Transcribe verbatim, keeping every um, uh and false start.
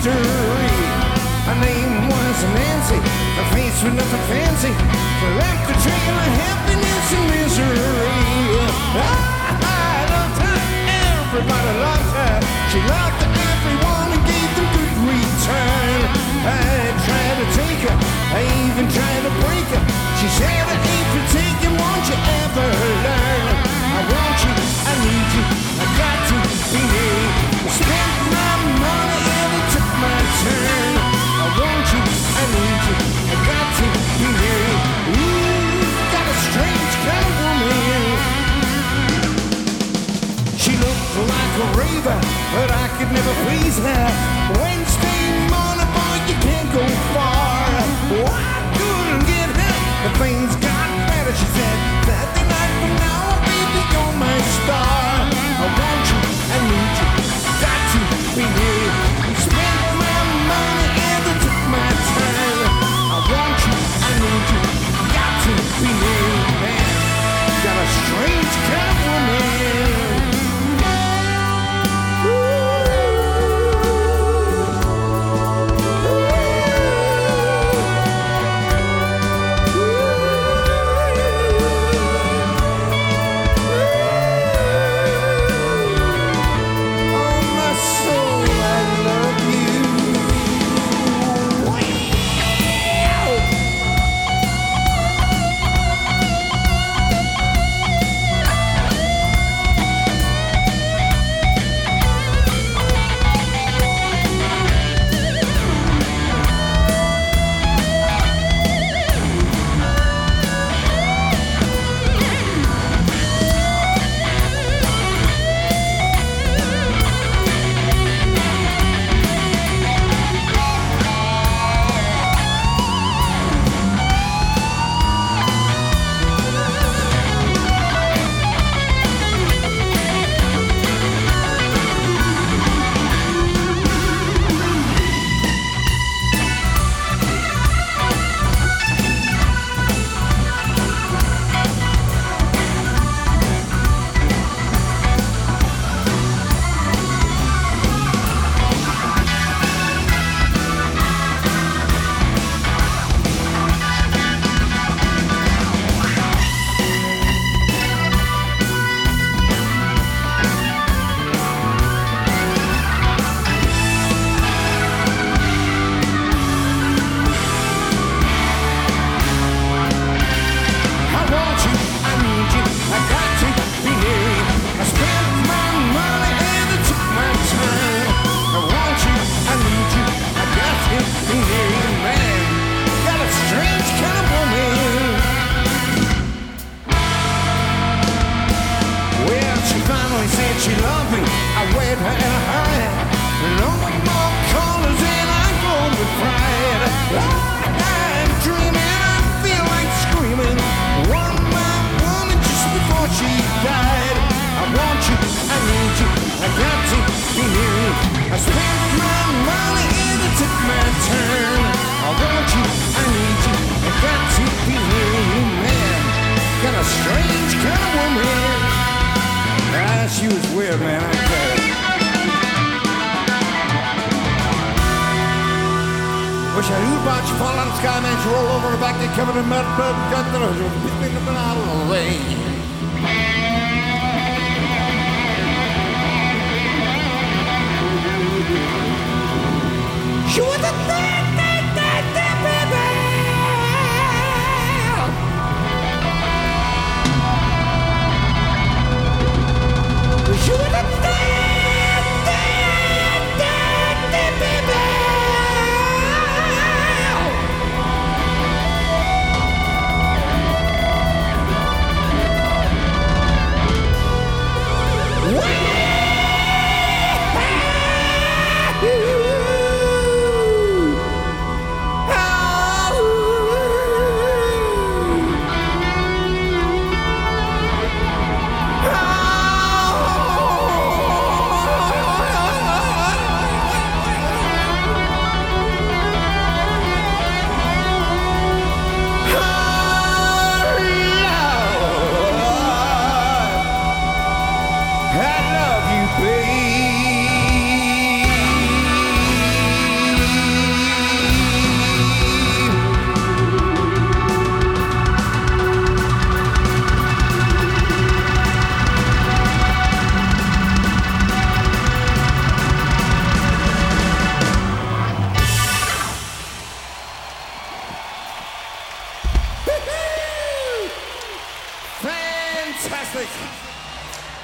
mystery. Her name was Nancy, her face was nothing fancy. She left a trail of happiness and misery. I loved her, everybody loved her. She loved everyone and gave them good return. I tried to take her, I even tried to break her. She said I ain't for taking, won't you ever learn? I want you, I need you, I got to be me. I spent my money and it took my turn. I want you, I need you, I got to be me. Ooh, got a strange kind of woman. She looked like a raver, but I could never please her. Wednesday morning, boy, you can't go far. Oh, I couldn't get her, but things got better. She said, that the night from now, baby, you're my star. I want you, I need you, got to be here. Spent my money and it took my turn. I want you, I need you, got to be here. Man, got a strange kind of woman. She loved me, I wed her in a hurry. No more colors and I glow with pride. I'm dreaming, I feel like screaming. One my woman just before she died. I want you, I need you, I got to be near you. I spent my money and it took my turn. I want you, I need you, I got to be near you, man. Got a strange kind of woman. Ah, she was weird, man, I tell you. Wish I knew about you, fall out of the sky, man, she roll over her back, get covered in mud, blood, got the pick me up and out of the way.